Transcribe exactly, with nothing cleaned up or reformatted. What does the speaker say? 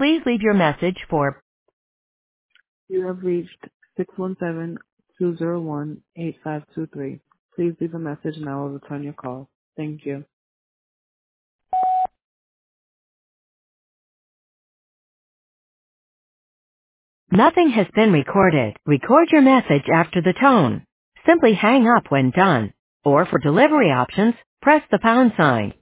Please leave your message for You have reached six one seven, two zero one, eight five two three. Please leave a message and I will return your call. Thank you. Nothing has been recorded. Record your message after the tone. Simply hang up when done. Or for delivery options, press the pound sign.